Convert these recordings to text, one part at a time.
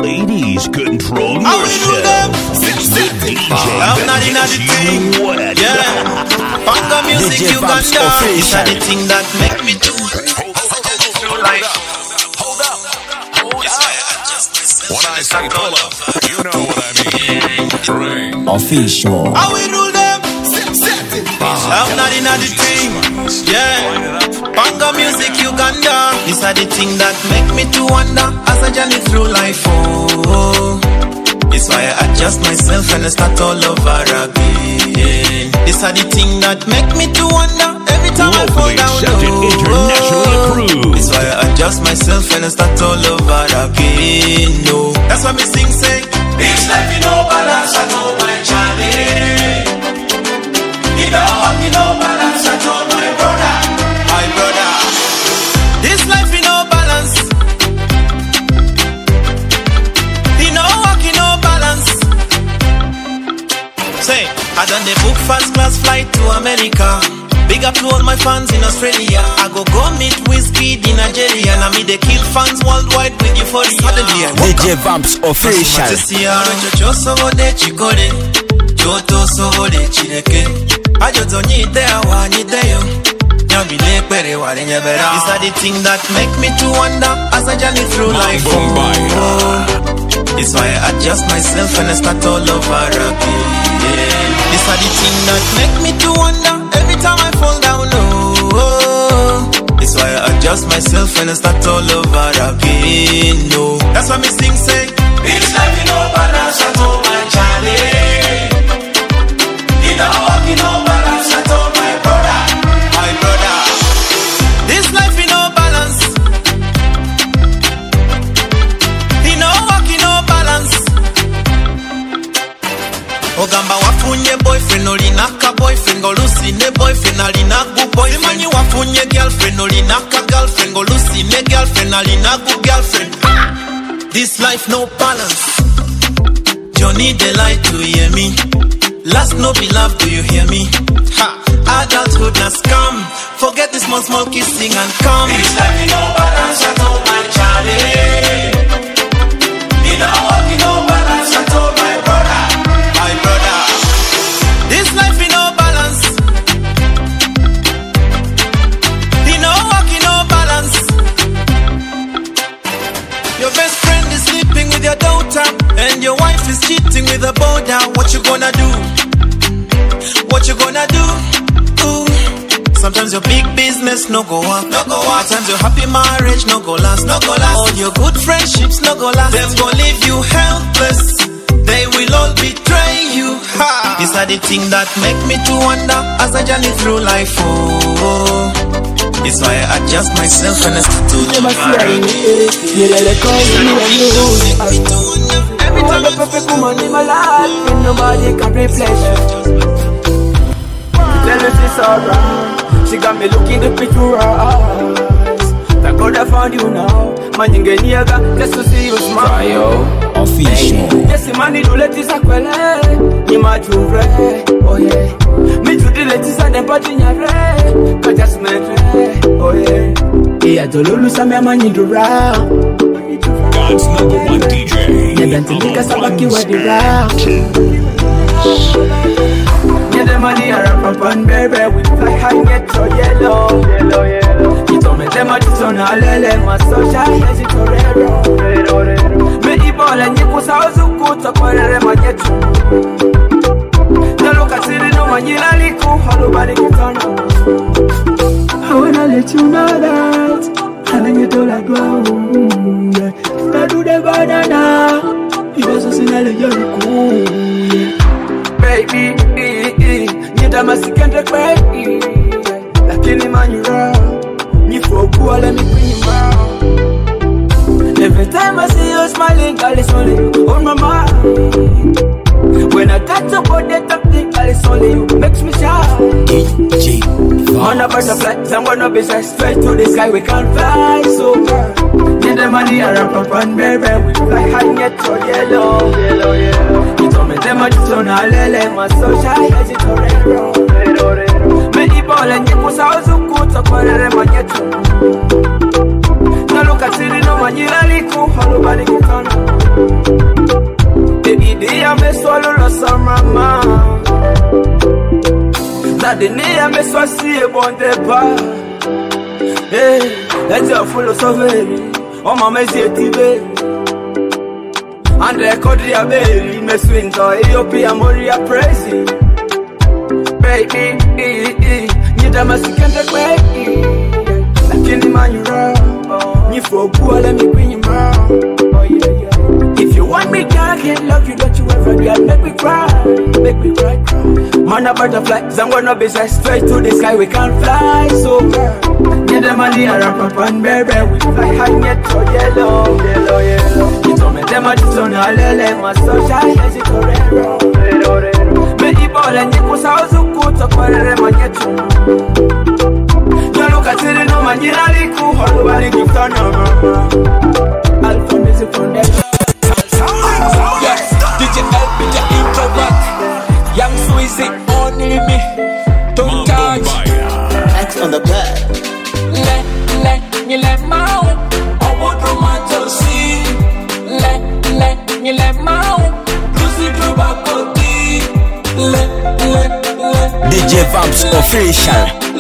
Ladies, control yourself. The DJ I'm not in the thing. Yeah. Panga music, you got down. It's the thing that make me do like. Hold up. When I say pull up, you know what I mean. Official. How we rule them? I'm not in the thing. Yeah. Panga music, Uganda. It's the thing that make me to wonder as I journey through life. Oh. It's why I adjust myself and I start all over again. It's the thing that make me to wonder every time I fall down. It's why I adjust myself and I start all over again. No, that's why me sing say, this life in no balance, I know my Charlie. You know balance, I know my brother. This life in no balance. Say, I done the book first class flight to America. Big up to all my fans in Australia. I go meet Whiskey in Nigeria. And I meet the kill fans worldwide with euphoria. DJ Vamps official. These are the things that make me to wonder as I journey through life. It's why I adjust myself and I start all over again. These are the things that make me to wonder every time I fall down. Oh, it's why I adjust myself and I start all over again. No, that's why me sing say, it's life in no balance, I told my Charlie. In no balance, I told my brother. This life in no balance. Ogamba wafunye boyfriend olinaka boyfriend olusine boyfriend alinagu boyfriend manyi wafunye girlfriend olinaka girlfriend olusine girlfriend alinagu girlfriend. This life no balance. Johnny the light to hear me. Last no be love, do you hear me? Adulthood na scam. Forget this small kissing and come. This life in no balance, I told my Charlie. In no balance, I told my brother. This life in no balance. In no walk in no balance. Your best friend is sleeping with your daughter, and your wife is cheating with a border. What you gonna do? What you gonna do? Ooh. Sometimes your big business no go up. Sometimes your happy marriage no go last. All your good friendships no go last. Them gon' leave you helpless. They will all betray you. These are the things that make me to wonder as I journey through life. Oh, it's why I adjust myself and I start to do my every time I perfect woman in my life, and nobody can replace you. Tell her she's alright. She got me looking deep into her eyes. Thank God I found you now. Man, you get near just to see you smile. Official. Yes, man, you let this happen. You might do right. Oh, yeah. Me to the latest and the party in your red. Cause just me. Oh, yeah. Yeah, to lose some man, you do right. God's #1 DJ. Yeah, then to make us back you at the round. Yeah, the money are up and baby. We fly high, get so yellow. You told me them are just on a lele. My social is it torero. Me ball and you was out so good to call it my jet. The look at city no man you like cool. Hello, body get on. I wanna let you know that. And then you told like wow. I do the banana. You was so cool. Baby, you da masikende kweli. Lakini manyura, ni fokuwa let me bring you round. Every time I see you smiling, girl, it's only you on my mind. When I touch your body, top thing, girl, it's only you makes me shine. DJ On a butterfly, someone up beside straight to the sky, we can't fly so far. Get the money around and baby, we fly high, get so yellow. You told me them are just on a lele, my social is it torero. Many ball and you was out so good, so call it my jet. Now look at city, no man, you like cool, hello, body get on. mama. That the name me so see a bon départ. Hey, let's go follow Sauveri. Oh mama is a TV. And the Kodria baby, me swing to Ethiopia, Moria praising. Baby, you da masika ndekwe. Lakini manyura, ni fokuwa let me bring you round. Oh yeah yeah. If you want me, girl, I can't love you, don't you ever, girl, make me cry, cry. Man a butterflies, I'm gonna be straight to the sky, we can't fly so girl. Get the money, I rap up and baby, we fly high, get so yellow. You told me them a son, I let my sunshine, as it already. Me ibole nyikusa uzukuta kwa rema nyetu. Nyaluka tiri no manjira liku, holu bali kifana mama. Alpha Music Foundation. Yes, DJ LP the introvert. Young Sweezy, only me. Don't charge. X on the bed. Let mau. Obo tomato see. Let mau. Lucy Drubakoti. DJ Vamps Official.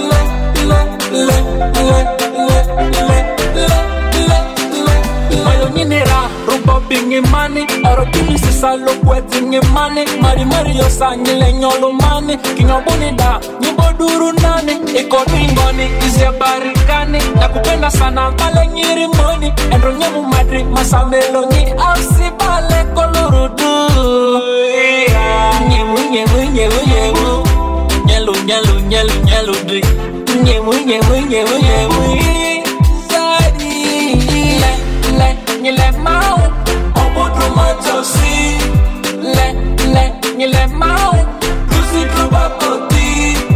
Bingi money, oro kini sisa lo kwetingi money. Mari yo sanyi le nyolo money. Kinga bonida, nyimbo duru nani. Iko ringoni, izia barikani. Nakupenda sana male nyiri money. Endro nyemu madri, masamelo nyi afsi bale kolorudu. Nyemu Nyelu di. Nyemu Zadi le mau. Tomato see, let mau, Lucy Drubakoti,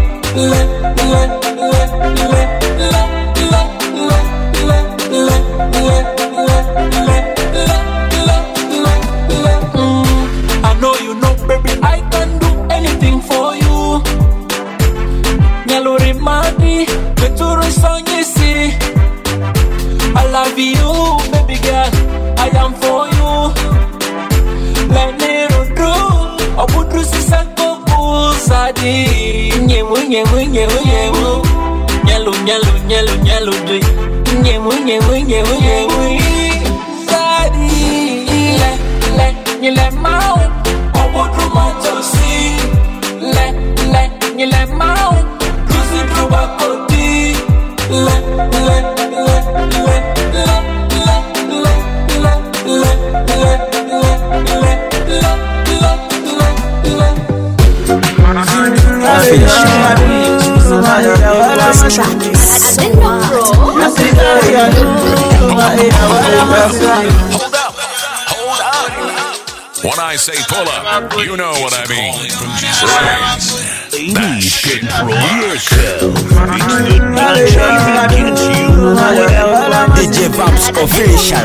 I know you know, baby, I can do anything for you. Nyaluri madi, beturu sonye si. I love you, baby girl, I am for you. Obudru sisako kusadi. Nyemu Nyelu di. Nyemu Zadi le mau. Obudru matosi. Le mau. Lucy Drubakoti. Hold up. When I say pull up, you know what I mean. Ladies, control yourself. It's the DJ that gets you whatever. DJ Vamps Official.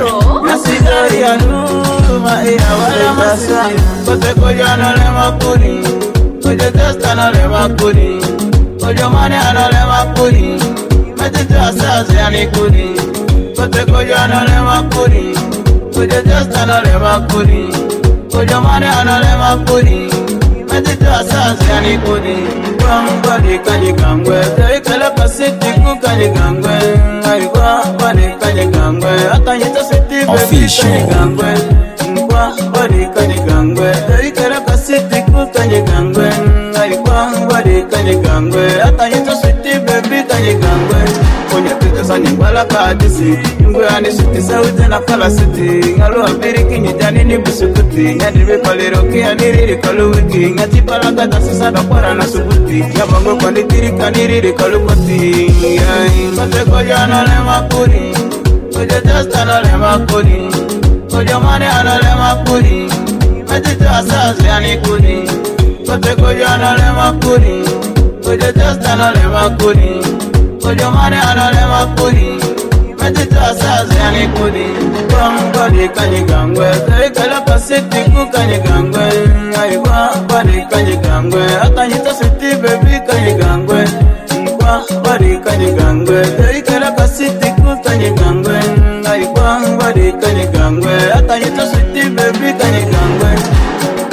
Ojo mane anole makuri, metete asazi anikuri. Kote kojo anole makuri, ojo just anole makuri. Ojo mane anole makuri, metete asazi anikuri. Badi kanyigangwe, kala pasiti kukanyigangwe. Aigwa badi kanyigangwe, akanyita siti baby kanyigangwe. Badi kanyigangwe, kala pasiti kukanyigangwe. Badi kanyigangwe, akanyita siti baby kanyigangwe. Konya tete sani mbala kadisi, ngwe ani siti sauti na kala siti. Ngalo abiri kinyitani ni busukuti, nyadribe kaliroki aniriri kaluwiki. Ngati pala kata sisada kwara na subuti. Yabango kwa nitiri kaniriri kalupati. Kote kojo anole makuri, kojo just anole makuri. Kojo mane anole makuri, metete asazi anikuri. Kote kojo anole makuri, kojo just anole makuri. Kojo mane anole makuri, metete asazi anikuri. Badi kanyigangwe, kala pasiti kukanyigangwe. Aigwa badi kanyigangwe, akanyita siti baby kanyigangwe. Badi kanyigangwe, kala pasiti kukanyigangwe. Aigwa badi kanyigangwe, akanyita siti baby kanyigangwe.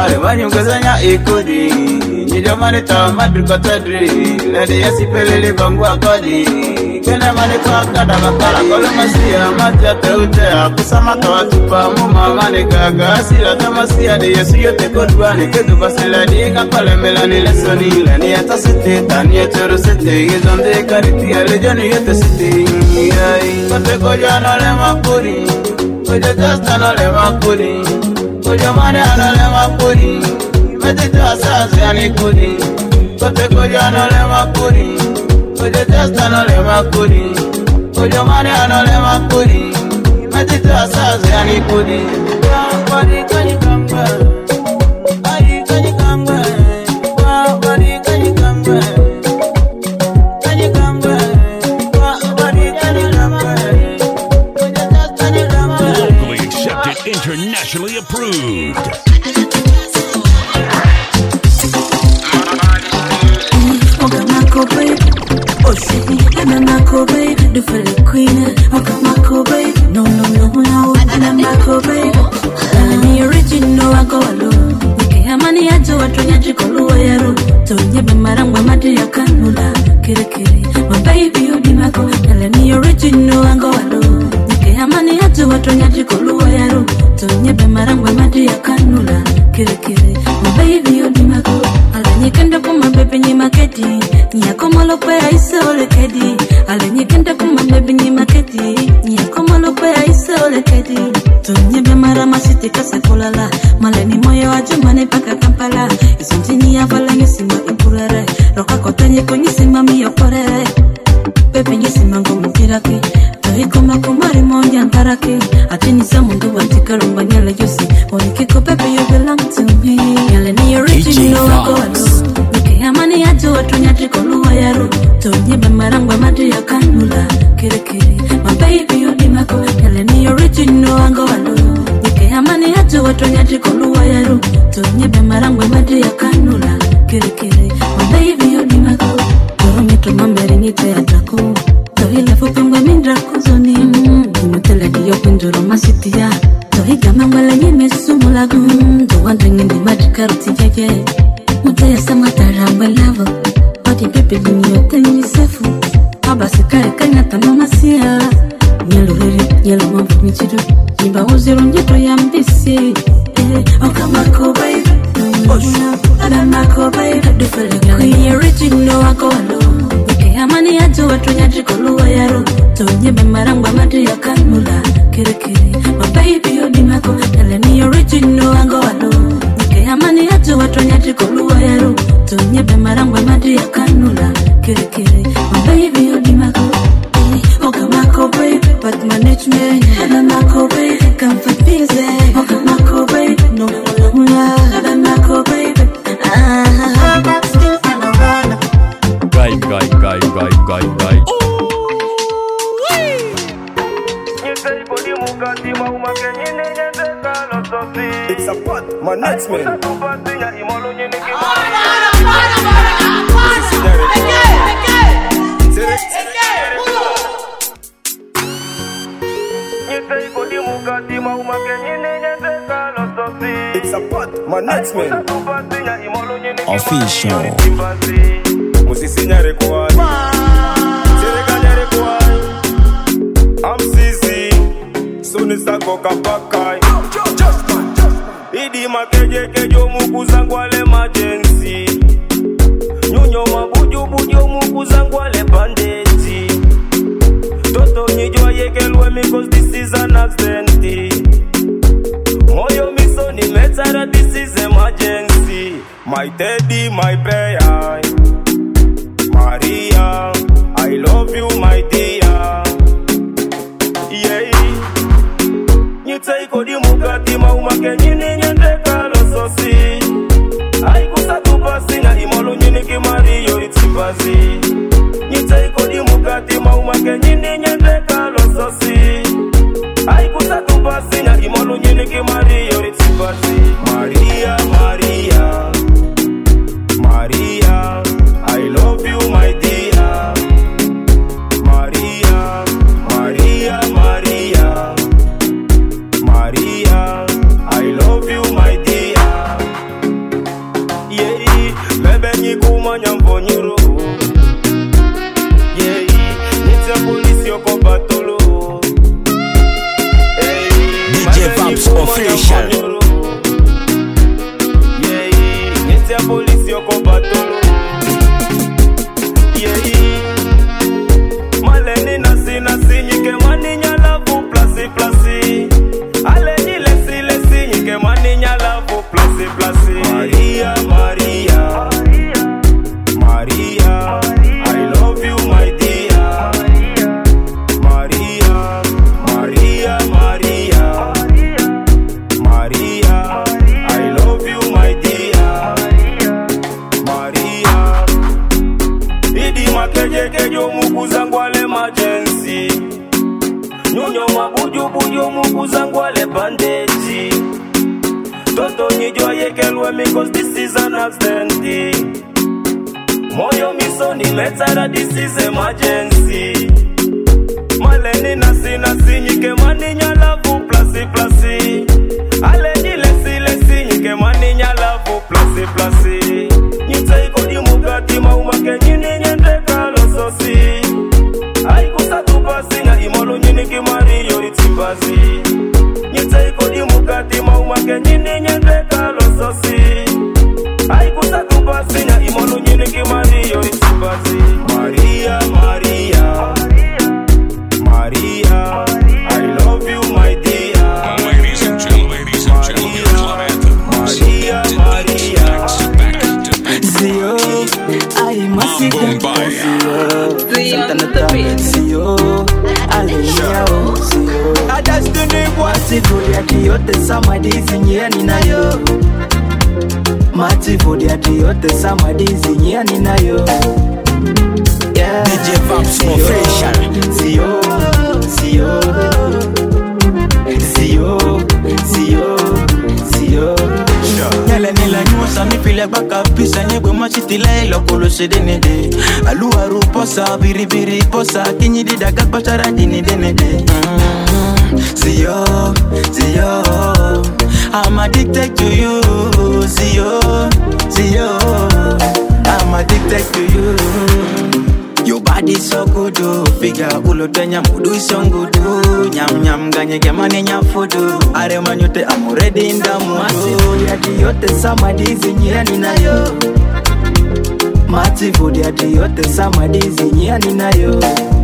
mare manyu gazanya ikodi Nyido mane tawa madri kotadri Lede yasi pelele bangu akodi Kena mane kwa kada bakala Kolo masia matia teutea Kusama kawa tupa muma mane gaga Asila tamasia de yesu yote kodwane Kedu basela diga kole melani lesoni Lani yata sete tani yetero sete Yezonde kariti ya lejoni yote sete Kote koja nole makuri Koja jasta nole makuri Koja mane anole makuri Medito asase anikuri Kote koja nole makuri Koja jasta nole makuri Koja mane anole makuri Medito asase anikuri Wadi kanyi kamba Adi kanyi kamba Wadi kanyi kamba Kanyi kamba Wadi kanyi kamba Koja jasta ni kamba Locally accepted, internationally approved. Mako baby, the fully queen. Mako baby, no. Mako baby, the original. I go alone. Nike money I do. I try to call you. Tonya be marangwa mati ya kanula. Kiri. My baby, you be Mako. The original. I go alone. Nike money I do. I try to call you. Tonya be marangwa mati ya kanula. Kiri. My baby, you be Mako. Nyekenda kuma bebe ni maketi Nyakoma lope ya isa ole kedi Ale nyekenda kuma bebe ni maketi Nyakoma lope ya isa ole kedi Tunyebe marama siti kase kulala Maleni moyo wa jumane paka Kampala Isontini ya vala nyesima impurere Roka kote nyeko nyesima miyo korere Bebe nyesima ngomu kiraki Tohiko makumari monja antaraki Atini sa mundu wantika rumba nyele jusi Monikiko bebe you belong to me Nyele ni original wako alo Amani ya tuwa tunyati koluwa yaru Tunyebe marangwa mati ya kanula Kiri My baby you di Mako Yale ni original ango walu Nike amani ya tuwa tunyati koluwa yaru Tunyebe marangwa mati ya kanula Kiri My baby you di Mako Toro mito mamberi ngite ya taku Tohile fupengwe mindra kuzoni Nimutele diyo pinjuro masitia Tohiga mangwele nyime sumulagu Tuwante ngindi majikaruti jeje Mutaya sama taramba lavo Odi pepe vinyote nisefu Abasi kare kanyata mama siya Nyelo mambu michidu Nyimba uziro njito ya mbisi Oka Mako baby Ada Mako baby Dufele kwenye original wako walo Nike amani ya tuwa tunyaji koluwa yaro Tunyebe marangwa mati ya kanula Kiri My baby you di Mako Yale ni original wako walo Amani ya tuwa tunyati koluwa yaru Tunyebe marangwa mati ya kanula Kiri My baby you di Mako Oka Mako baby But management Ada Mako baby Comfort busy Oka Mako baby No Ada Mako baby Guy. It's a pot, my next man. It's a pot, my next man. Official. I'm CC, Sonisa Koka Pakai. Idi makeje kejo muku zangu wale emergency. Nyonyo mabuju muku zangu wale bandeti. Toto njijwa yekelwe because this is an accident. Moyo miso ni metara, this is emergency. My teddy, my prayer. Maria, I love you my dear. Yeah. Nyitaiko di mukati maumake nyini nyendeka lososi. Aikusa tupasi na imolo nyini kimario itibazi. Nyitaiko di mukati maumake nyini nyendeka lososi. Aikusa tupasi na imolo nyini kimario itibazi. Maria, I love you my dear. Maria, I love you my dear. Official. Yeah, ngeti ya polisi yoko batolo. Yeah, maleni nasi nyike mani nyalavu plasi plasi. Aleni lesi nyike mani nyalavu plasi plasi. Maria, Maria, Maria, I love you my dear. Maria, Maria, Maria, Maria, I love you my dear. Maria, idi makeje kejo mukuzangu ale emergency. Nyonyo mabuju mukuzangu ale bandage. Toto nyijo yekelwe me cause this is an accident. Moyo misoni letara, this is emergency. Maleni nasi nyike mani nyalavu plasi plasi. Aleni lesi nyike mani nyalavu plasi plasi. Nyita iko di mukati maumake nyini nyende kalososi. Aikusa tupasi na imolo nyini kimari yori timbazi. Nyita iko di mukati maumake nyini nyende kalososi. Aikusa tupasi na imolo nyini kimari yori timbazi. Maria, Maria, Maria, I love you my dear. Ladies and gentlemen, your club anthems. Maria, Maria, Zio, I must see Boom Baya. Zio, Aleo, Zio. Adastuni Mativo ya kiyote samadizi nyeni nayo. Mativo ya kiyote samadizi nyeni nayo. DJ Vamps Official. Zio, Zio, Zio, Zio, Zio. Nyele nila nyusa mi file baka pisa nyebwe machitila ilo kolo sedenede. Aluaru posa, biri posa, kinyi dida kakpachara dini denede. Zio, Zio, I'm addicted to you. Zio, Zio, I'm addicted to you. Your body so good, figure ulo tenya mudu isongudu. Nyam ganye gemane nyafudu. Are manyote I'm already in the mood. Mativo ya yote samadizi nyani nayo. Mativo ya yote samadizi nyani nayo.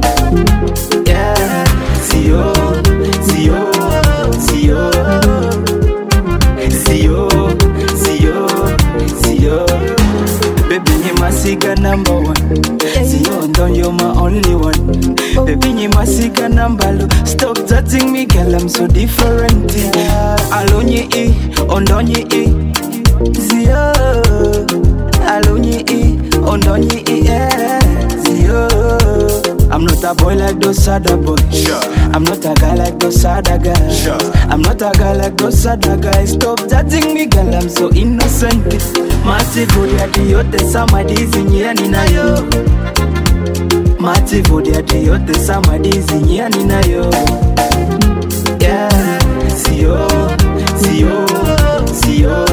Yeah, Zio, Zio, Zio, Zio, Zio, Zio. Baby, you must see number one. Zio, don't you're my only one. Baby, you must see number. Stop touching me, girl, I'm so different. Alone you on you Zio, alone you on you Zio. I'm not a boy like those other boys. Sure. I'm not a guy like those other guys. Sure. I'm not a guy like those other guys. Stop judging me, girl, I'm so innocent. Mativo ya yote samadizi nyani nayo. Mativo ya yote samadizi nyani nayo. Yeah, Zio, Zio, Zio,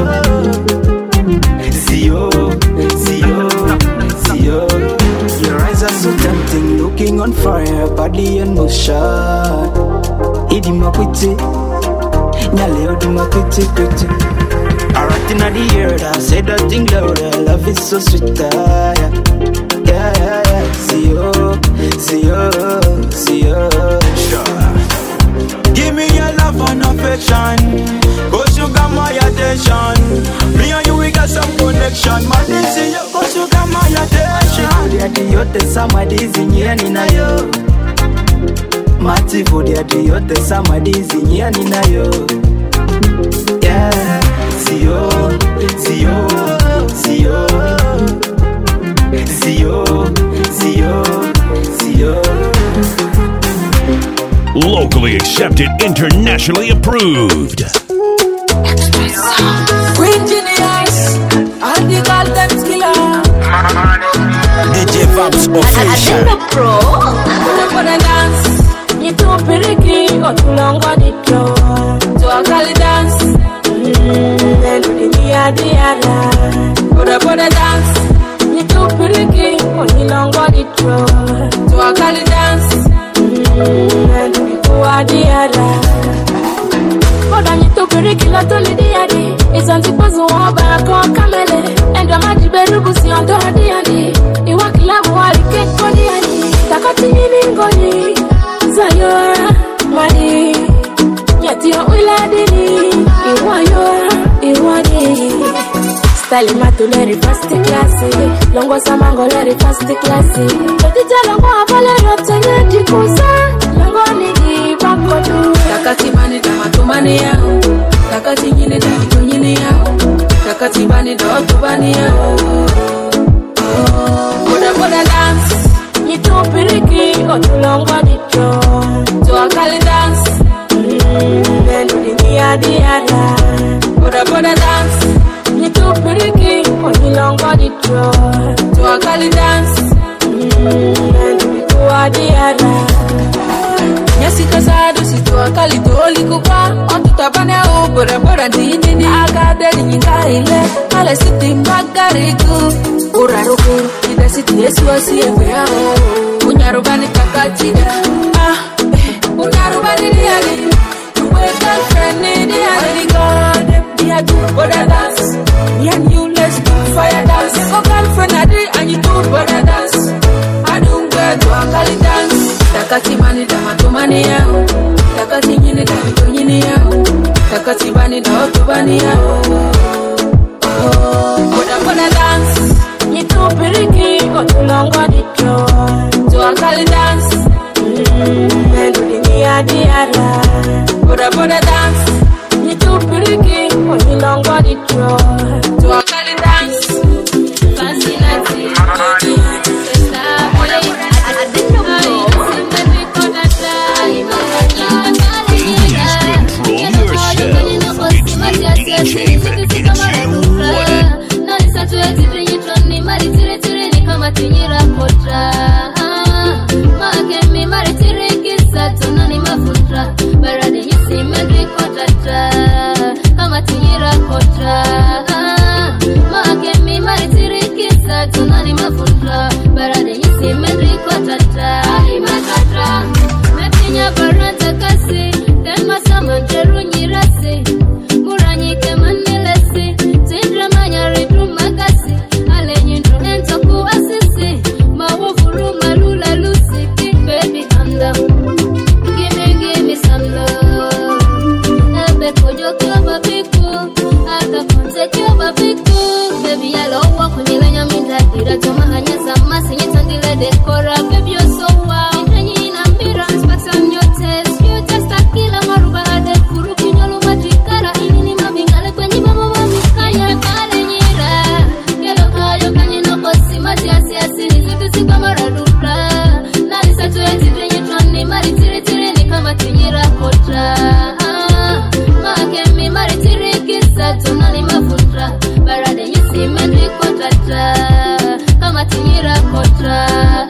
Zio, Zio, Zio. Your eyes are so tempting, looking on fire, body in motion. Idima kwiti, nyale odima kwiti. Alright inna the ear, I say that thing louder. Love is so sweet, yeah. Zio, Zio, Zio. Give me your love and affection, 'cause you got my attention. Me and you, we got some connection. My Zio, 'cause you got my attention. Mativo yote samadizi nyeni nayo. Mativo yote samadizi nyeni nayo. Yeah, Zio, Zio, Zio, Zio, Zio, Zio. Locally accepted, internationally approved. Queen Genius, and the Golden Killer. DJ Vamps Official. Pro, for the dance, you too pretty, or too long on the floor. So I call it dance, and the other. For the dance, you too pretty, or too long on the floor. So I call it dance, and the other. Hold on, you too pretty. la toli diadi. Izanzi pazu waba kwa kamele. Endo maji berugu si ondo diadi. Iwa kilabu wali keko diadi. Takati nini ngoni. Zayora mani. Yatio uladini. Iwa yora iwadi. Style matuleri first class. Longo samangoleri first class. Petite longo avale rotene jikusa. Longo nigi bakodu. Takati bani damatumani yao. Takati nyine damatumani yao. Takati bani dotumani yao. Boda boda dance. Nyitu piriki otulongo dito. Tuakali dance. Bendo dinia diada. Boda boda dance. Nyitu piriki otulongo dito. Tuakali dance. Bendo ditua diada. Nyasi kasado situa kali toli kupa Otutabane bora bora dini Agade nyinga ile Ale siti magariku Uraruku Ida siti yesu asi ebeao Unyarubani kakachida Unyarubani diani Uwe girlfriend ni diani God Dia do bora dance Me and you let's do fire dance Yako girlfriend adi and you do bora dance Adungwe tuakali dance Takati mani damatumani yao. Takati nyini damatumani yao. Takati bani daotubani yao. Boda boda dance. Nyitu piriki otulongo dito. Tuakali dance. Mendo dinia diara. Boda boda dance. Nyitu piriki otulongo dito. Tuakali dance. Fascinati. DJ that gets you wet. Nalisa tuwezi vinyitoni mari tire tire ni kama tinyira potra. Makemi mari tire kisa tunani mafutra. Barade nyisi medri kotatra kama tinyira potra. Makemi mari tire kisa tunani mafutra. Barade nyisi medri kotatra. Imakatra metinya baranta kasi. Tema sama jeru nyirasi. Muranyike manelesi, tindra manyari drumagasi, alenyi ndrunento kuasisi, mawovuru malula lusi, baby calm down, give me some love, ebe kojo kyo babiku, aka konse kyo babiku, baby alowa kunyelenya minda dira toma hanya zamasi, nyetandile dekora, baby you're so wow, nyanyi inambira, sparks on your taste, you just a killer maruba ade, kuru kinyolu majikara, inini mabingale kwenye mama mamikaya, kare nyira, kelo kayo kanyino kosi, matiasi asili, zitu sika maradura, nalisa tuwezi venye troni, mari tiri tiri ni kama tinyira kotra, makemi mari tiri kisa, tunani mafutra, barade nyisi mendri kotratra, kama tinyira kotra,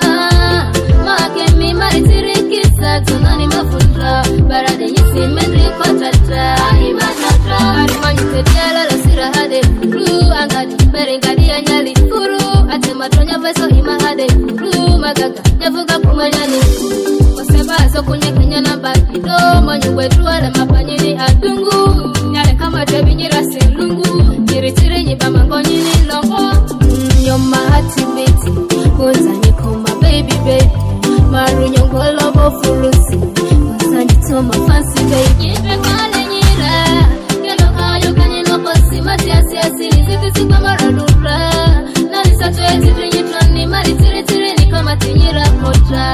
makemi mari tiri kisa, tunani mafutra, barade nyisi mendri kotratra, imatatra, arimanyite diala la sirahade, furu angadi, berengadi anyali, furu, ate matonya veso imahade, furu magaga, nyavuga kumanyani, oseba so kunye kenya na bakido, manyugwe truale mapanyini adungu, nyale kama debi nyira silungu, nyiritiri nyibama ngonyini longo, you're my hearty beat, unzani koma baby baby, maru nyongolo bo fulusi, unzani toma fancy baby, yipe kale nyira, kelo kayo kanyino kosi, matiasi asili, zitu sika maradura, nalisa tuwezi vinyitoni, mari tiri tiri ni kama tinyira kotra,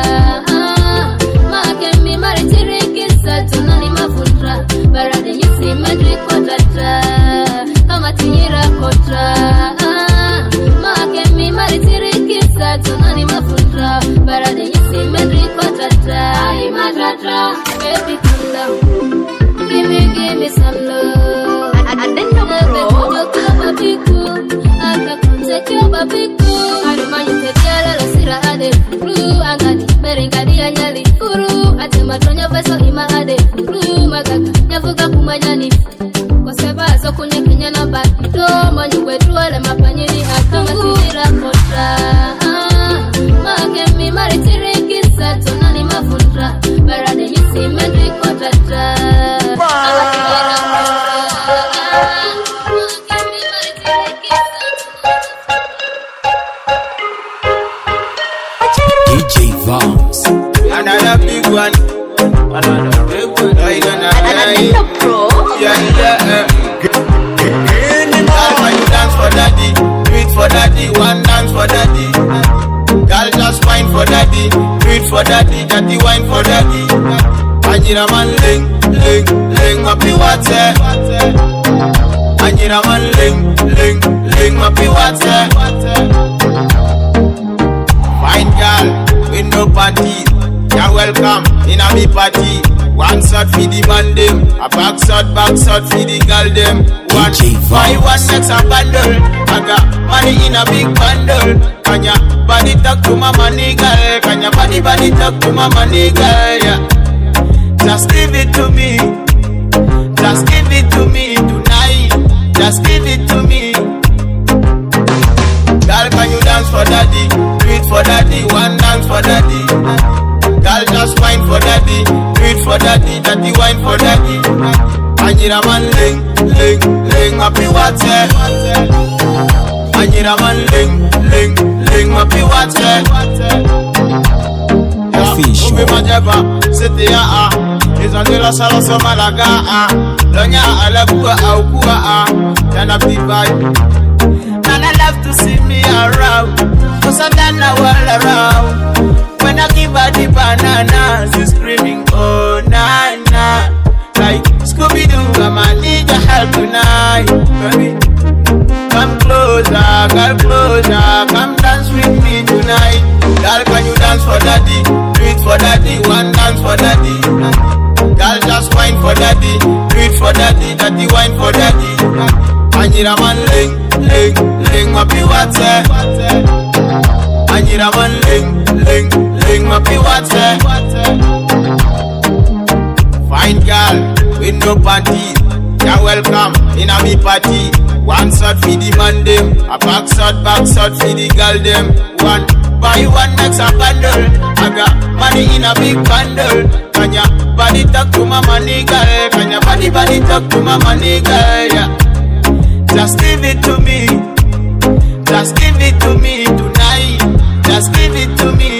makemi mari tiri kisa, tunani mafutra, barade nyisi medri kotratra, kama tinyira kotra, makemi mari tiri kisa, tunani mafutra, barade nyisi medri kotratra, imatratra, baby calm down, give me some love, I didn't know babiku, aka konse kyo babiku, arimanyite diala la sirahade, furu angadi, berengadi anyali, furu, ate matonya veso imahade, furu magaga, nyavuga kumanyani, koseba so kunye kenya na bakido, manyugwe truale mapanyini akama tinyira kotra, makemi mari tiri kisa, tunani mafutra, barade nyisi mendri kotratra, kama tinyira kotra. ling, mappy water. Fine girl, with no panties. You're welcome in a me party. One shot for the man them, a back shot for the girl them. One buy one next a bundle. I got money in a big bundle. Can ya body talk to my money girl? Can ya body talk to my money girl? Yeah. Just give it to me. Just give it to me tonight. Just give it to me. Girl, can you dance for daddy? Do it for daddy. One dance for daddy. Girl, just wine for daddy, do it for daddy, daddy wine for daddy. I need a man ling, happy water. I need a man ling, happy water. Official. Ube majaba, sete ya a, izandela salo so malaga a, donya alabua au kua a, turn up the vibe. And I love to see me around, cause I done the world around. When I give her the banana, she's screaming, oh, na-na. Like Scooby-Doo, I'ma need your help tonight. Baby, come closer, girl, closer. Come dance with me tonight. Girl, can you dance for daddy? Do it for daddy, one dance for daddy. Girl, just wine for daddy. Do it for daddy, daddy wine for daddy. I need a man ling, happy water. I need a man ling, happy water. Fine girl, with no panties. You're welcome in a me party. One shot for the man them, a back shot for the girl them. One buy one next a bundle. I got money in a big bundle. Can ya body talk to my money girl? Can ya body talk to my money girl? Yeah. Just give it to me. Just give it to me tonight. Just give it to me.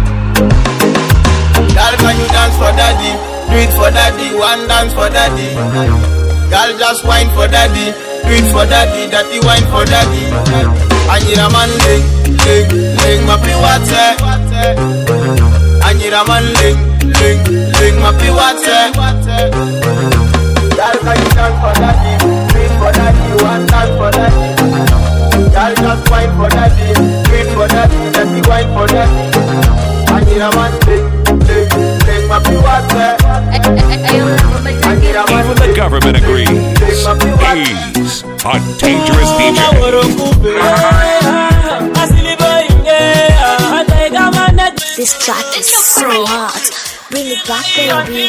Girl, can you dance for daddy? Do it for daddy, one dance for daddy. Girl, just wine for daddy. Do it for daddy, daddy wine for daddy. I need a man ling, mappy water. I need a man ling, mappy water. Girl, can you dance for daddy? Do it for daddy, one dance for daddy. Girl, just wine for daddy. Do it for daddy, daddy wine for daddy. I need a man ling, mappy water. Even the government agrees. He's a dangerous DJ. This track is so hot. Bring it back, baby.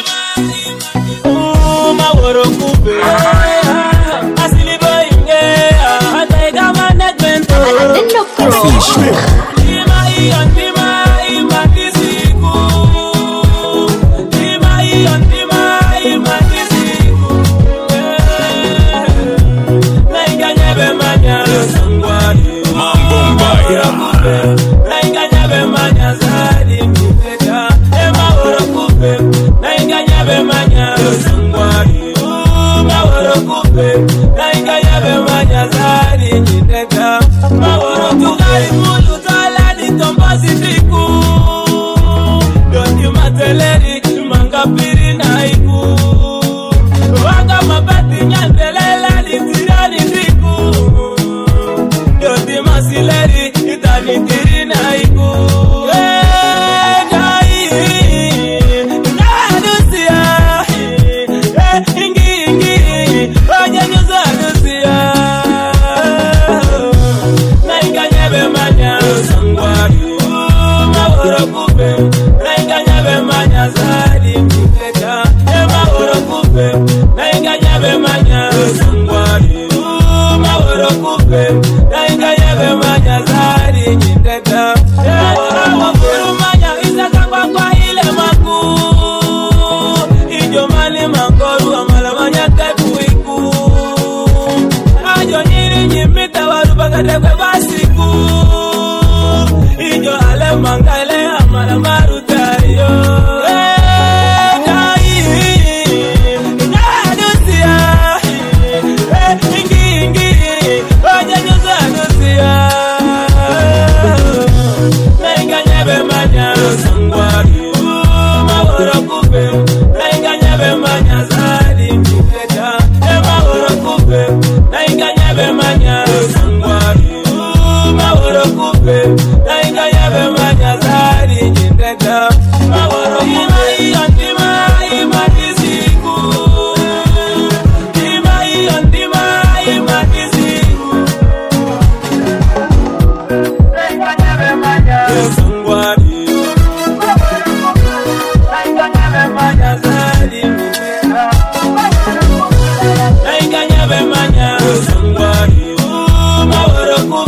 Nainganya be manya sangwari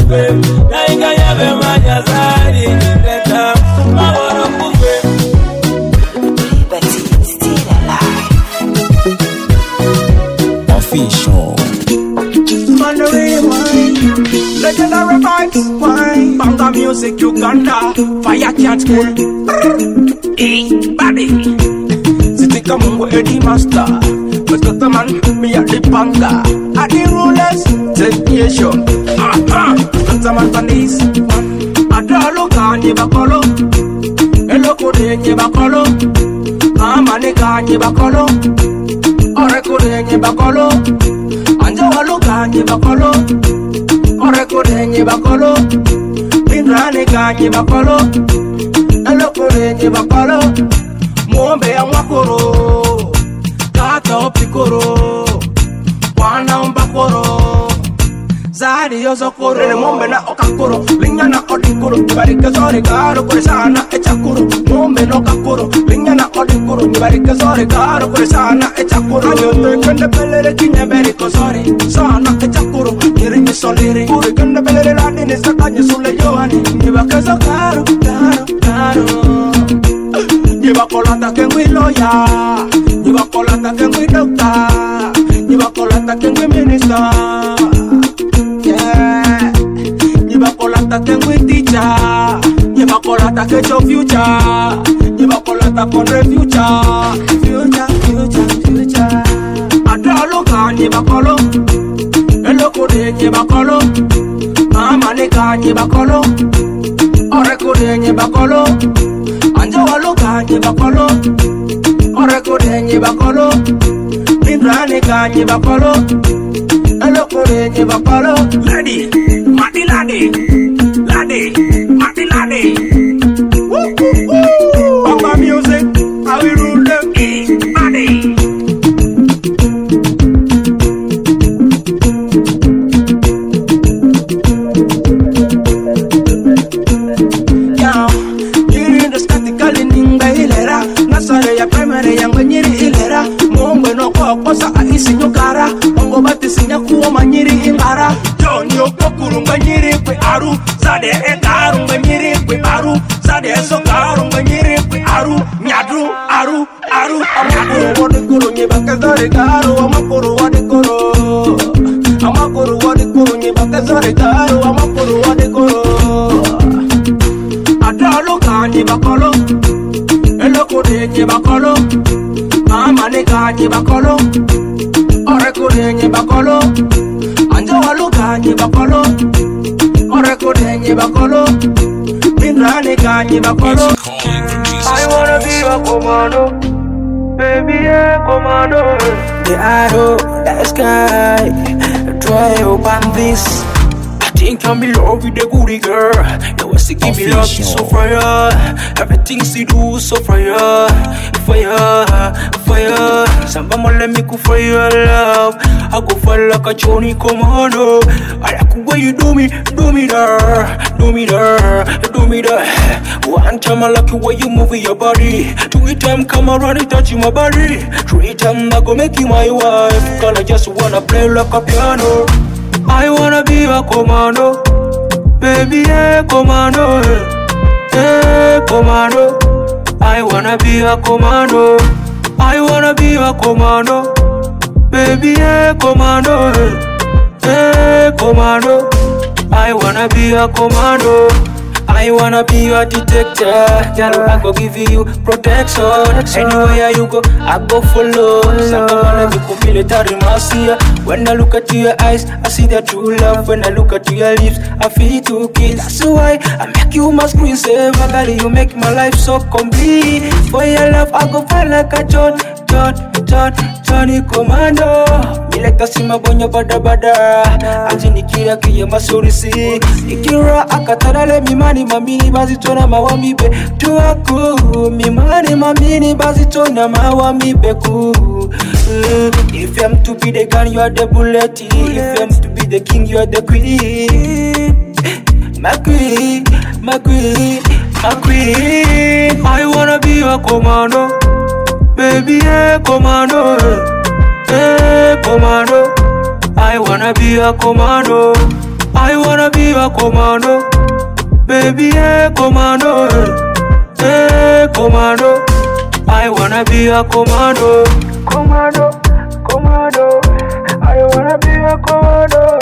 kufe nainga yabe manyazari ningeta mahoro kufe But he's still alive. Official. Mandarin wine, legendary vibes wine. Banga music Uganda, fire cat school. Hey, buddy. Sitika Mungu Eddie Master. But got the man, me at the banga. At the rulers, take nation. Got the man panis. Adalo kanye bakolo. Elo kode nye bakolo. Amane kanye bakolo. Ore kode nye bakolo. Anja waluka nye bakolo. Ore kode nye bakolo. Pindrane kanye bakolo. Elo kode nye bakolo. Mwombe ya mwakoro. Kata opikoro. Wana mbakoro. Zari yozokoro. Rene mwombe na okakoro. Linya na odikoro. Nibarike zore garo kore sana echakoro. Mwombe no kakoro. Linya na odikoro. Nibarike zore garo kore sana echakoro. Anyote kende pelere kinye beriko zore. Sana echakoro. Nirinye solere. Kure kende pelere ladini sakanye sule yohani. Nibake zo garo, garo, garo. Nibakolata kengwi loya. Nibakolata kengwi dokta. Nibakolata kengwi minister. Yeah. Nibakolata kengwi teacher. Nibakolata kecho future. Nibakolata konre future. Future. Adalo ka nibakolo. Eloko de nibakolo. Mama ne ka nibakolo. Oreko de nibakolo. Anja waloka nibakolo. Oreko de nibakolo. Pindrane ka nibakolo. Eloko de nibakolo. Lady, mati lady. Mati lady. Woo woo woo. Bamba music, how we rule them. Body. Kosa aisi nyokara Ongo bati sinya kuwa manyiri ingara Jonyo kokuru mbanyiri kwe aru Zade engaru mbanyiri kwe aru Zade sokaru mbanyiri kwe aru Nyadru, aru Amakuru wadikuru nyebake zare garu Amakuru wadikuru nyebake zare garu Amakuru wadikuru Adalo ka nyebakolo Eloko de nyebakolo Mama ne ka nyebakolo. Oreko de nyebakolo. Anja waluka nyebakolo. Oreko de nyebakolo. Pindrane ka nyebakolo. I wanna be a commando. Baby, a commando. The arrow, the sky. Try to open this. I think I'm in love with the goodie girl. You was to give me love, so fire. Everything she do, so fire. Fire. Samba let me go for your love. I go for like a Johnny Commando. I like the way you do me there. One time I like the way you move your body. 2 times come around and touch my body. 3 times I go make you my wife. Cause I just wanna play like a piano. I wanna be a commando, baby, a commando, commando. I wanna be a commando, baby, a commando, commando. I wanna be a commando. I wanna be your detector. Girl, I go give you protection. Anywhere you go, I go follow. Sometimes I go military marcia. When I look at your eyes, I see that true love. When I look at your lips, I feel to kiss. That's why I make you my screen saver. Girl, you make my life so complete. For your love, I go fight like a Johnny Commando. Like a sima bonya bada Anjini kira kiya masurisi Ikira akatana le mimani mamini bazitona mawami be Tuaku mimani mamini bazitona mawami beku If I'm to be the gun you are the bullet If I'm to be the king you are the queen My queen I wanna be a commando Baby a commando Commando, I wanna be a commando. I wanna be a commando, baby, hey, commando, hey, commando. I wanna be a commando, commando, commando. I wanna be a commando.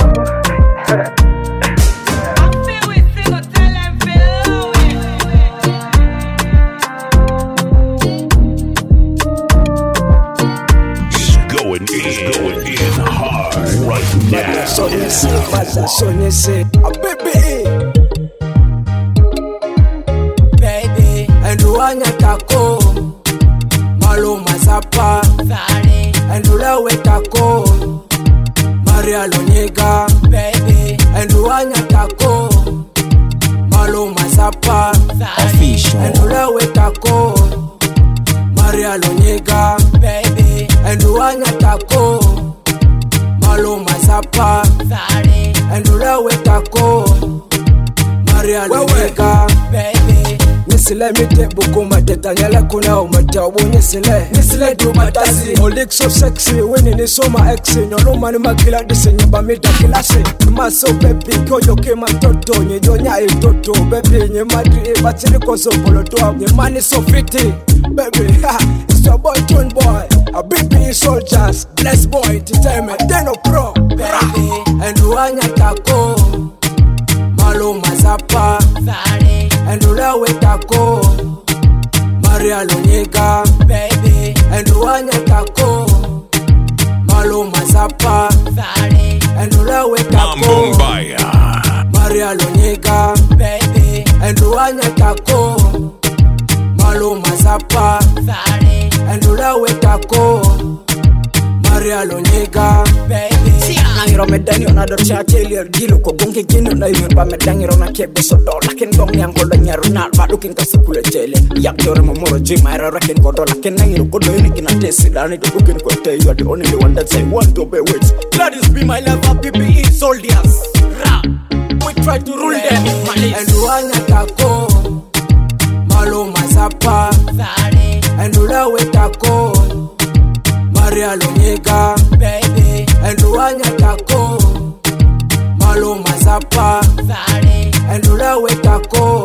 Going in hard right now. Sonhece, a baby, and Luanya Tako, Malo Mazapa, and Lulawe Tako, Maria Loniga, baby, and Luanya Tako, Malo Mazapa, and Lulawe Tako, Maria Loniga, baby, and Luanya Tako, Malo Mazapa, and Lulawe Tako, Maria Loniga, baby. Nisile mite bukuma tetanyala kuna umatabu Nisile do matasi Olik so sexy Winnie ni soma exi Nyoluma ni makila disi nyamba mita kilasi Maso baby Kyoyo kema toto Nyidonya itoto Baby nye madri Batili koso polotoa Nye mani so fiti Baby It's your boy Tune Boy A BB soldiers Bless boy Entertainment Deno Pro Baby And Luanya Tako Malo Mazapa and Ulawe Tako, Maria Loniga, baby, and Luanya Tako, Malo Mazapa, and Ulawe Tako, Maria Loniga, baby, and Luanya Tako, Malo Mazapa, and Ulawe Tako, Maria Loniga, baby. Nangiro medani ona do chacheli ergilo ko gonke kino na yumba medangiro na kebe so do lakin dong yang ko do nyaru na ba dukin ka sikule chele yak dore momoro jima era rakin ko do lakin nangiro ko do ni kina tesi dani do dukin ko tay you are the only one that say want to be with. Ladies be my lover PPE soldiers rap we try to rule them and Luanya Tako Malo Mazapa and Ulawe Tako Maria Loniga, baby, and Luanya Tako, Malo Mazapa, and Ulawe Tako,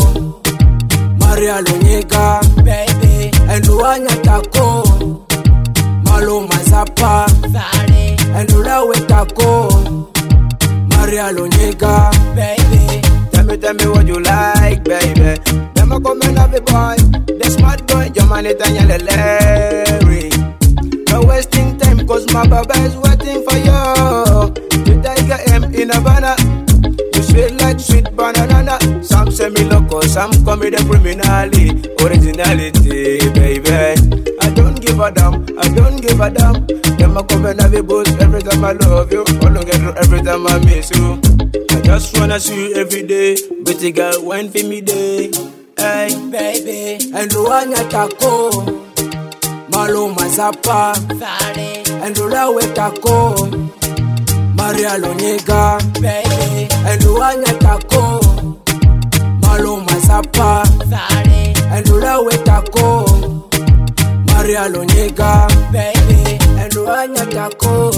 Maria Loniga, baby, and Luanya Tako, Malo Mazapa, and Ulawe Tako, Maria Loniga, baby. Tell me what you like, baby. Them a come and have a boy, the smart boy, your man is Daniel Larry. No wasting time, cause my baba is waiting for you. The tiger M in a banana. You sweet like sweet banana. Some say me loco, some call me the criminally. Originality, baby. I don't give a damn, I don't give a damn. Them a come and have a boost every time I love you. All get every time I miss you. I just wanna see you every day. Pretty girl, wine for me day. Hey, baby. And Luanya Tako, Malo Mazapa, and Ulawe Tako, Maria Loniga, baby, and Luanya Tako, Malo Mazapa, and Ulawe Tako, Maria Loniga, baby, and Luanya Tako,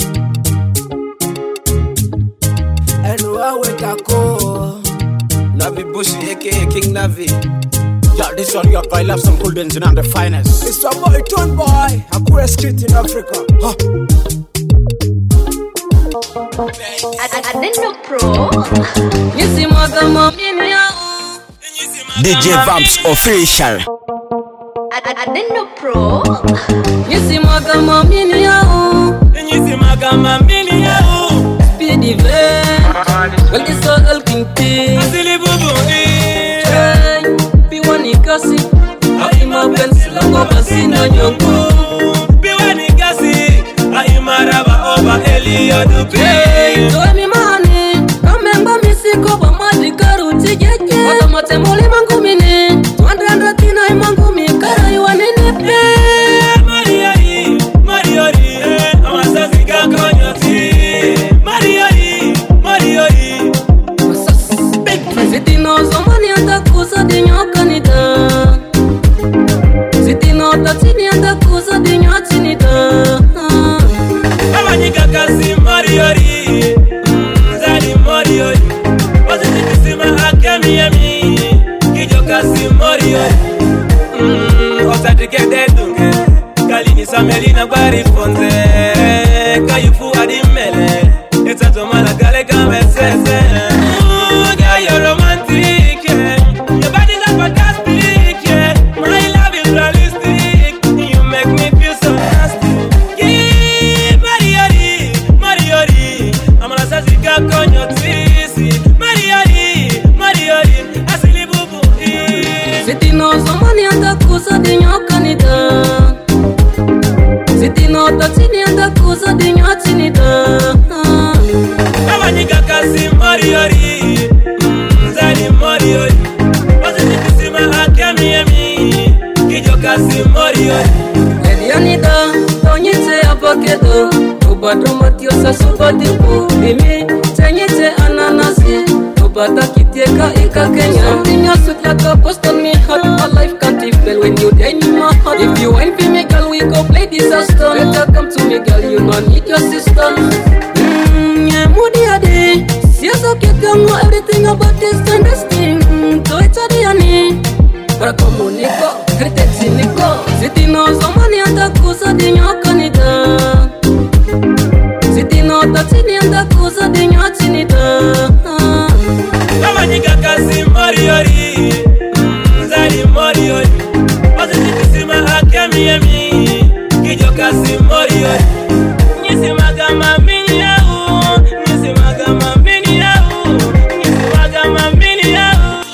and Ulawe Tako, Navi Bushi aka King Navi. Yeah, this one your guy loves some cool dancing and the finest. It's a boy, Tune Boy, a cool street in Africa. Huh. DJ Vamps official. Speedy Van, well this all King P. Biwani kasi, aima pencil ngo basi na nyongo. Biwani kasi, aima raba oba Elio Dupe. Tomi mani, kamemba misiko ba madikaru tijeje. Wata matemoli mangumine, twandra tina mangumi karai wanenepe. Mariari, Mariari, amasazi kakonyoti. Mariari, Mariari. Zitino zomani atakuza dinyoka nida. Zitino tatini atakuza dinyoka nida. Abanyika kasi Mariari. na bari fonze Kayifu adimele It's a tomala gale kamesese Girl, you're romantic, yeah. Your body's a fantastic, yeah. My love is realistic. You make me feel so nasty. Yeah, Mariori, Mariori. I'm gonna say you got on your twisty. Mariori, Mariori. Asili bubu. Sitino somani anda kuza di nyoka nida. Sitino tatini anda kuza di nyoti nida. Kama nika kasi Mariori. Zani Mariori. Wazi nikisima akami yemi. Kijo kasi Mariori. Elianida, tonyete apakedo. Ubado matiosa subadipo. Mimi, tenyete ananasi. Ubada kitieka ika Kenya. Something else look like a post on me heart. My life can't even when you die in my heart. If you ain't for me, girl, we go play disaster. Better come to me, girl, you don't need your sister. Yeah, moody a day. See us okay, come know everything about this kind of thing. To each other, yani. Para como Nico, critici Nico. Siti no somani anda kuza di nyoka nida. Siti no tatini anda kuza di nyoti nida. Kama nika kasi Mariori. Zani Mariori. Wazi nikisima akami yemi. Kijo kasi Mariori. Nyisimaga mamini yao. Nyisimaga mamini yao. Nyisimaga mamini yao.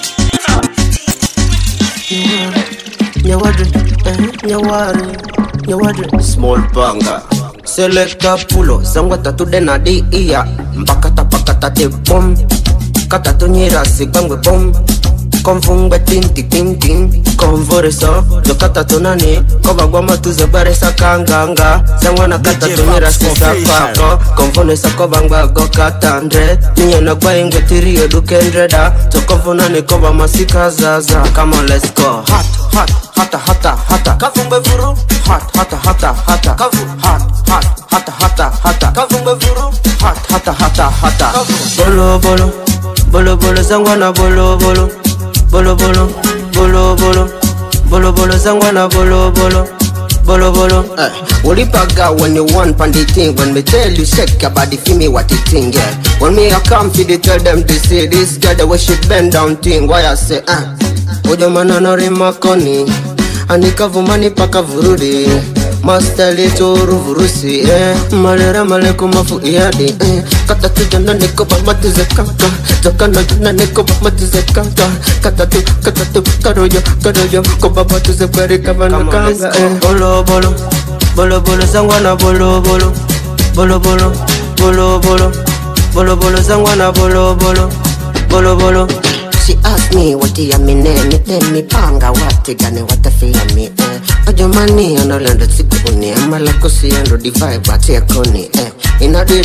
Nyawadre Small Banga Selecta pulo Zangwata tude na di iya Mbakata pakata te bom Kata tunyira sigangwe bom Konfungwe tinti tinti Konvore so Jokata tunani Koba guama tuze bare sa kanganga Zangwana kata tunyira sisa pako Konfone sa kobangwa go katandre Nye na kwa inge tiri edukendreda To konfonani koba masika zaza Come on let's go Hot, hot, hata, hata, hata Kafumbe furu Hot, hata, hata, hata Kafu, hot, hot, hata, hata, hata Kafumbe furu Hot, hata, hata, hata Bolo, bolo Bolo, bolo, zangwana bolo, bolo Bolo, bolo, bolo, bolo Bolo, bolo, zangwana bolo, bolo Bolo, bolo Ulipaga when you want pandy thing When me tell you shake your body feel me what you think, yeah When me I come to the tell them to say This girl the way she bend down thing Why I say, Ojo manana rimakoni Anika vumani paka vurudi Masteli toru vurusi Malera maleku mafu iadi Kata tu jana niko pa matize kaka Zakana jana niko pa matize kaka Kata tu karoyo Koba matize kweri kavana kanga Bolo bolo Bolo bolo zangwana bolo bolo Bolo bolo Bolo bolo Bolo bolo zangwana bolo bolo Bolo bolo She asked me what the name, tell me panga what the gane what the feel me Ojo mani analanda siku uni Amalako si ando the vibe ati akoni Inna the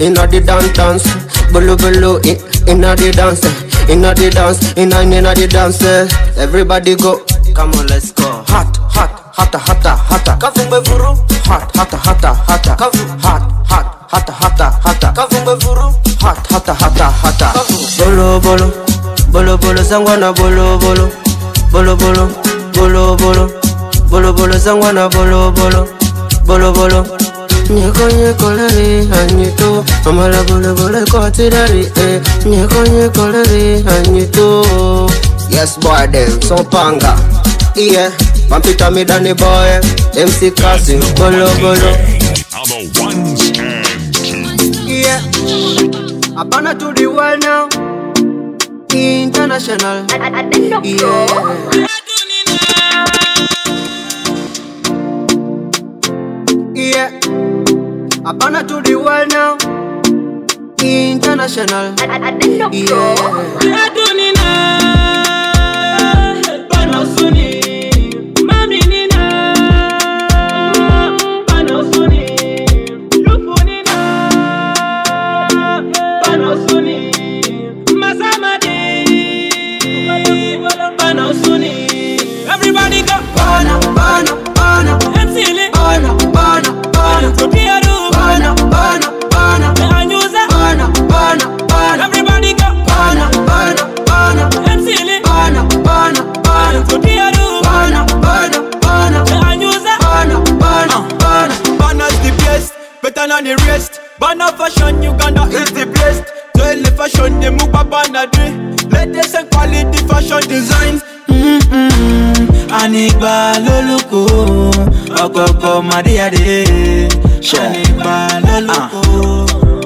dance Bolo bolo inna the dance Inna the dance, inna the dance Everybody go, come on let's go Hot, hot, hata, hata, hata Kafumbe furu Hot, hata, hata, hata Kafu, hot, hot, hata, hata, hata Kafumbe furu Hot, hata, hata, hata Bolo bolo Bolo bolo zangwana bolo bolo Bolo bolo Bolo bolo Bolo bolo zangwana bolo bolo Bolo bolo Nyeko lari hanyito Amala bolo bolo kwa tirari Nyeko lari hanyito Yes boy them so panga Yeah Pampita mi dani boy MC Kasi bolo bolo On the ones and twos. Yeah Apana to the world now International Yeah Yeah Apana to the world now International Everybody go Bana, bana, bana and feel it Bana, bana, bana To be a do Bana, bana, bana And use it Bana, bana, bana Everybody go Bana, bana, bana and feel it Bana, bana, bana To be a do Bana, bana, bana And use it Bana, bana, bana baloluko, okoko Maria de, shani baloluko.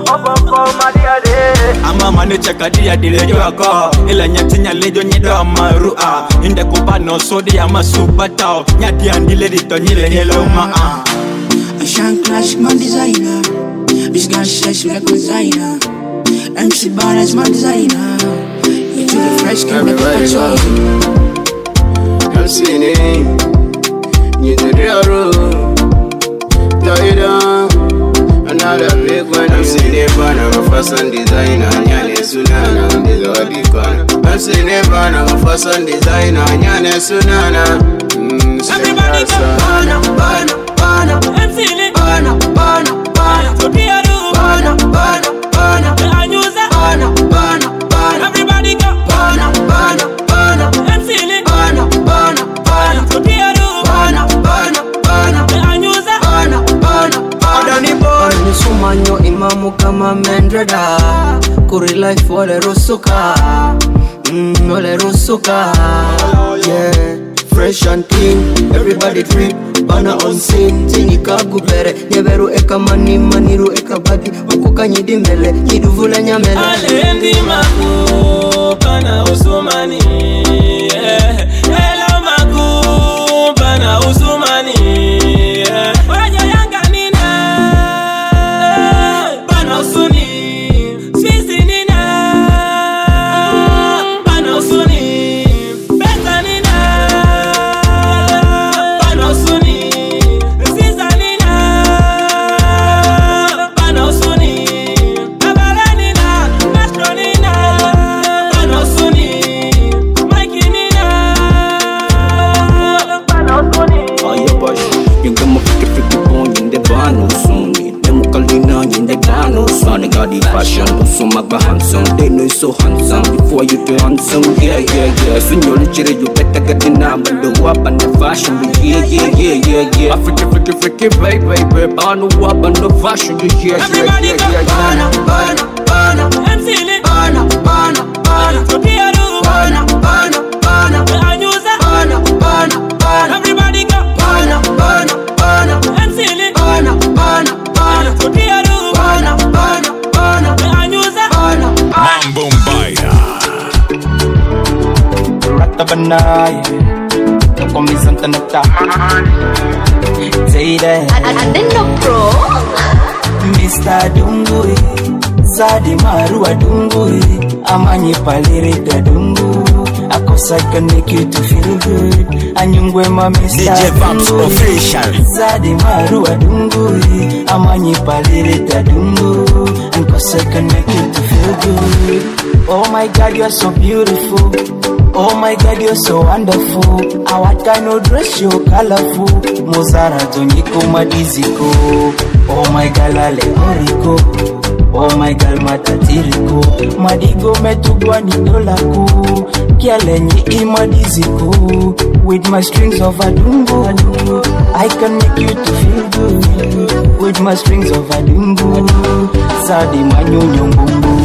Ama manu chakadia dilejo ako ila nyatinya lejo nyido marua inde kubano sodi ama supatao nyati andile ditonyile hello ma I shine classic my designer. This guy says like designer. MC Bar is my designer. You do the fresh can make a choice. I'm seeing it. You do the road. Tie it down. Another big one, I'm seeing a ban of a fashion designer, Nyane Sunana, and this all the corner. I'm seeing a ban of a fashion designer, Nyane Sunana. Everybody go Bana, Bana, Bana. I'm feeling Bana, Bana, Bana. To be a room Bana, Bana, Bana. I use that Bana, Bana, Bana. Everybody go Bana, Bana, Bana. I'm feeling Bana, Bana, Bana. To be a room Bana, Bana, Bana. I use that Bana, Bana. Ni sumanyo imamu kama mendreda Kuri life ole rusuka Ole rusuka Yeah, fresh and clean Everybody drip, bana on scene Tini kagubere, nyeberu eka mani Maniru eka bagi, ukuka nyidimele Nyiduvule nyamele Alendi maku, bana usumani Hello maku, bana usumani Waja yanga fashion, so maga handsome. They know it's so handsome before you too handsome. Yeah, yeah, yeah. Soon you're literally you better get the number, the wap and the fashion. Yeah, yeah, yeah, yeah, yeah. Africa, freaky, baby. I know wap and the fashion. Yeah, yeah, yeah, yeah, yeah. Bana, Bana, I'm feeling Bana, Bana, Bana. To be a room Bana, Bana, Bana. I use that Bana, Bana, Bana. Everybody go Bana, Bana, Bana. I'm feeling Bana, Bana, Bana. To be a room Bana, Bana. Mambo Mbaya Ratabanaya Nakomi Santa Nata Say that I didn't know bro Mr. Dungui Zadi Marua Dungui Amanyi Palirita Dungu Akosa can make you to feel good Anyungwe ma Mr. DJ Vamps Official Zadi Marua Dungui Amanyi Palirita Dungu And Kosa can make you to feel good Oh my God, you're so beautiful Oh my God, you're so wonderful Our kind of dress, you're colorful Mozara Joniko Madiziko Oh my God, Ale Oriko Oh my God, Matatiriko Madigo metugwa ni dolaku Kialenyi imadiziko With my strings of adungu I can make you to feel good With my strings of adungu Zadi manyunyo mbungu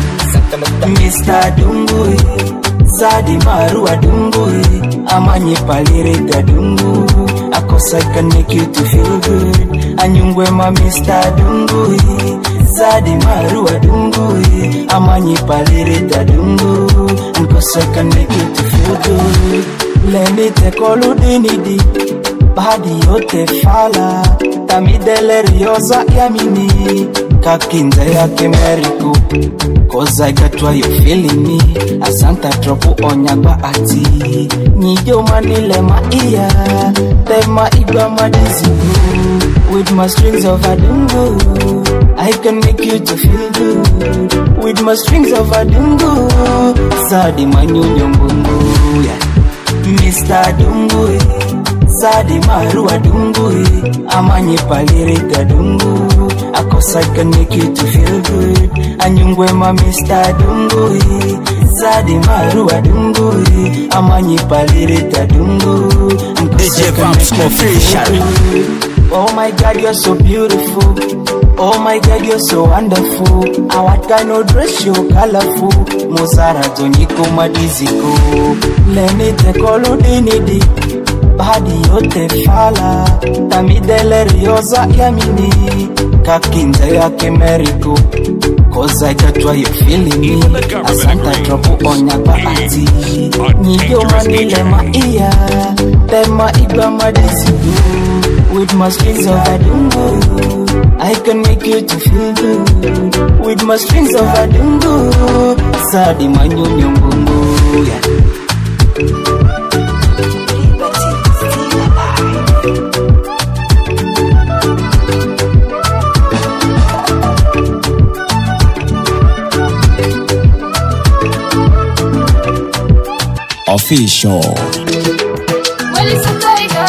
Mr. Dungu Zadi maru adungu Amanyi palirita dungu Akosa can make you to feel good Anyungwe ma Mr. Dungu Zadi maru adungu Amanyi palirita dungu Akosa can make you to feel good Let me take all udinidi Badi yote fala Tamidele rioza yamini Kakinza ya kemeriku Cause I got why you feeling me Asanta tropu onyagba ati Nijo manile maia Tema igwa madizibu With my strings of adungu I can make you to feel good With my strings of adungu Zadi manyunyo mbungu yeah. Mr. Dungu Zadi maru adungu Amanyi palirita dungu Akosa can make you to feel good Anyungwe ma Mr. Dungu Zadi maru adungu Amanyi palirita dungu DJ Vamps Official Oh my God, you're so beautiful Oh my God, you're so wonderful Our kind of dress, you're colorful Mozara Joniko Madiziko Let me take all udinidi bahadi yote fala tamidele rioza yamini kakinza ya Americo cause I got why you feeling me asanta dropu onya baati niyo manile maia tema igba madisibu with my strings of adungu I can make you to feel good with my strings of adungu sadi manyonyo ngungu yeah. Official. Well, it's a tiger.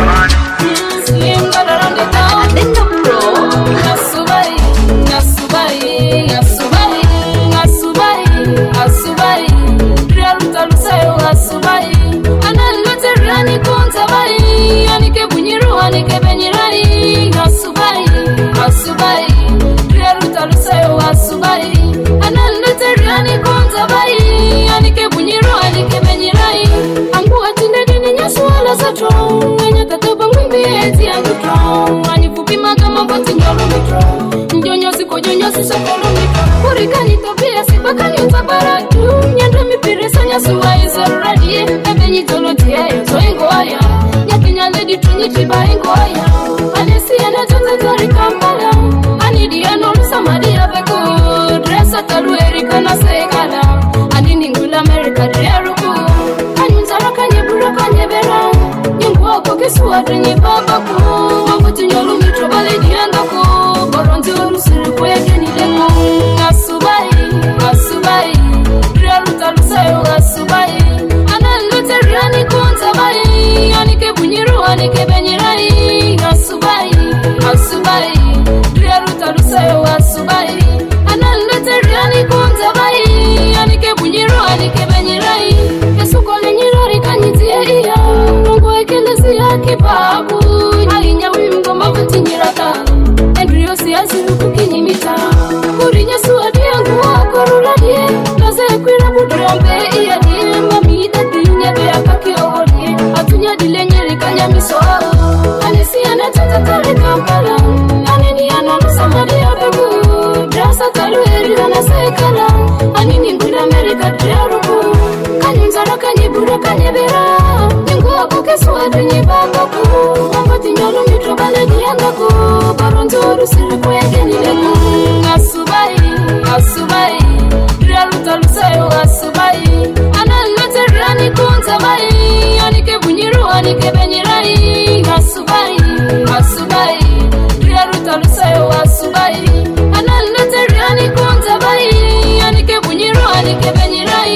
Slim got around the town. I think I'm pro. Nasubai, Nasubai, Nasubai, Nasubai, Nasubai. Real Talusayo, Nasubai. Analote Rani Kontabai. Anike Bunyiru, Anike Benyirai. Nasubai, Nasubai. Real Talusayo, Nasubai. Analote Rani Kontabai. Anike Bunyiru, Anike Benyirai. Ambu atinde dini nyasuala zato. Wenye katoba ngwimbi eti angutro. Anipupima kama boti njolo mitro. Njonyosi kojonyosi sokolo mitro. Kurikani topia sipakani utabaratu. Nyandra mipirisa nyasuwa izaradie. Ebenyi tolotia yoto ingo aya. Nyakinya ledi tunyitriba ingo aya. Anesi anajonza tori kampala. Anidi anolusa madia beko. Dresa talu erika na segala. Anini ngula Amerika driaruku. Anyunzara nyebura kanyebera. Nyunguwako kisuwa drenye babaku. Mabuti nyolu mitro bale diandako. Boronzi urusiri kwege nilemo. Nasubai, Nasubai. Driaruta lusayo Nasubai. Analute riani kontabai. Anike bunyiru, anike benyirai. Nasubai, Nasubai. Driaruta lusayo Nasubai. Analute riani kontabai. Anike bunyiru, anike benyirai. Kesuko lenyirori kanyizie iya. Mungu ekelesi ya kibabu. Ainya wimgo mabuti nyirata. Endrio siyazi lukukini mita. Kurinya suadi yangu wakoruladie. Laze kwira budrombe iya die. Mamida dinye bea kakiogodie. Atunya dilenyeri kanya miso. Anesi anatata tari kampala. Anini analusa madia begu. Drasa talu erika na sekala. Anini ngula Amerika driaruku. Kanyunzara kanyebura kanyebera. Ninguwa kukesua drenye babaku. Mambati nyolu mitro bale diandaku. Baronzoru siri kwege nilemu. Nasubai, Nasubai. Driaruta lusayo Nasubai. Analete rani kontabai. Anike bunyiru, anike benyirai. Nasubai, Nasubai. Driaruta lusayo Nasubai. Analete rani kontabai. Anike bunyiru, anike benyirai.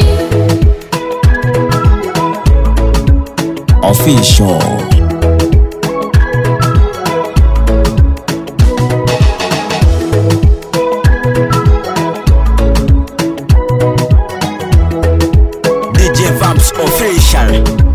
Official. DJ Vamps Official.